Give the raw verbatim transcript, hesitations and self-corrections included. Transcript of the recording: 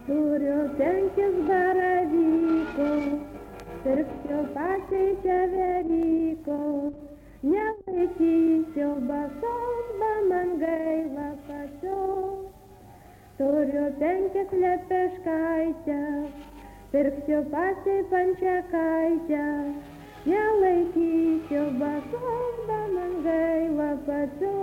Turiu penkis baravykus, pirksiu pačiai čia verykos, nelaikysiu basos, ba man gaila pačios. Turiu penkis lepeškaitės, pirksiu pačiai pančiakaitę, nelaikysiu basos, ba man gaila pačios.